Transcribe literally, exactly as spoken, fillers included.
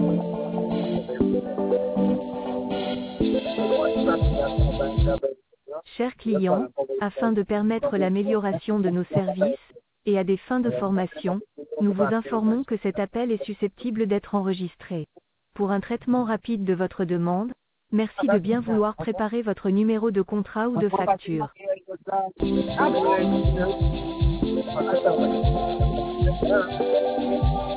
Chers clients, afin de permettre l'amélioration de nos services, et à des fins de formation, nous vous informons que cet appel est susceptible d'être enregistré. Pour un traitement rapide de votre demande, merci de bien vouloir préparer votre numéro de contrat ou de facture. Ah bon?